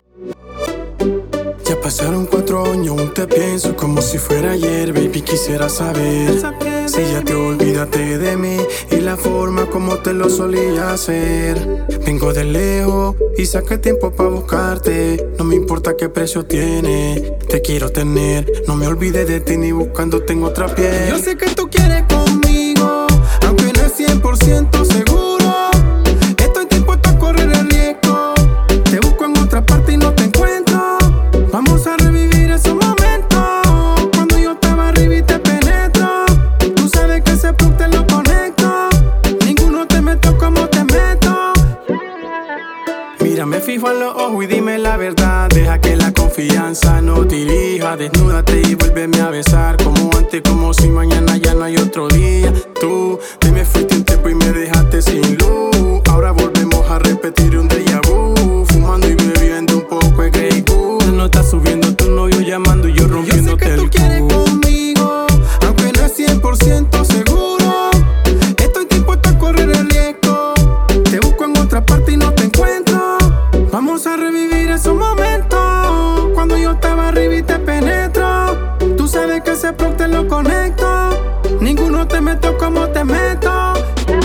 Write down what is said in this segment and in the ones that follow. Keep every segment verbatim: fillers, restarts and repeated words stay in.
Ya pasaron cuatro años, aún te pienso como si fuera ayer. Baby, quisiera saber si ya te olvidaste de mí y la forma como te lo solía hacer. Vengo de lejos y saqué tiempo para buscarte. No me importa qué precio tiene, te quiero tener. No me olvides de ti ni buscándote en otra piel. Yo sé que tú quieres conmigo, aunque no es cien por ciento seguro. Estoy dispuesto a correr el riesgo. Te busco en otra parte y no te encuentro. Vamos a revivir esos momentos, cuando yo estaba arriba y te penetro. Tú sabes que ese plug te lo conecto. Ninguno te meto como te meto. Mira, me fijo en los ojos y dime la verdad. Deja que la confianza no dirija. Desnúdate y vuélveme a besar como antes, como si mañana ya no hay otro día. Tú te me fuiste un tiempo y me dejaste sin luz. Ahora volvemos a repetir un déjà vu, fumando y bebiendo un poco de Grey Goose. No está subiendo tu novio llamando y yo rompiéndote el culo. Yo sé que tú quieres conmigo, aunque no es cien por ciento seguro. Estoy dispuesto a correr el riesgo. Te busco en otra parte y no te encuentro. Vamos a revivir esos momentos, cuando yo estaba arriba y te penetro. Tú sabes que ese plug te lo conecto. Ninguno te meto como te meto.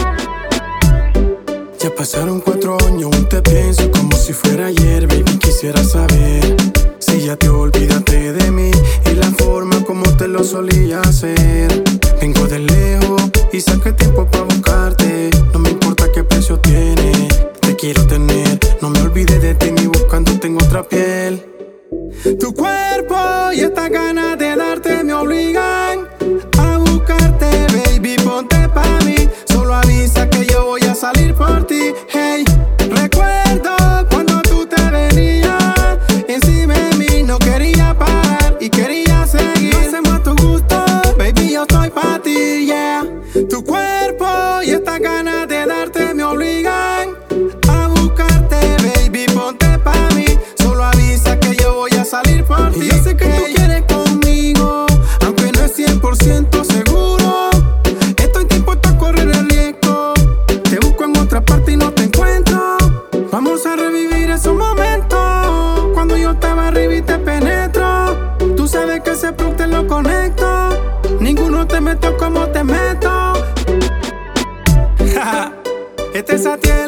Ya pasaron cuatro años, aún te pienso como si fuera ayer. Baby, quisiera saber si ya te olvidaste de mí y la forma como te lo solía hacer. Vengo de lejos y saqué tiempo para buscarte. No me importa qué precio tiene, te quiero tener. No me olvides de ti ni buscándote en otra piel. Tu cuerpo y esta ganas de darte me obligan a buscarte, baby, ponte pa' mí. Solo avisa que yo voy a salir por ti. Hey, recuerdo cuando tú te venías encima de mí, no quería parar y quería seguir. Lo hacemos a tu gusto, baby, yo estoy pa' ti, yeah. Tu cuerpo y esta ganas de darte me obligan a buscarte, baby, ponte pa' mí. Solo avisa que yo voy a salir por ti. Y yo sé que hey, tú quieres conmigo, aunque no es cien por ciento seguro. Estoy dispuesto a correr el riesgo. Te busco en otra parte y no te encuentro. Vamos a revivir esos momentos, cuando yo estaba arriba y te penetro. Tú sabes que ese plug te lo conecto. Ninguno te meto como te meto. Este es Atiel.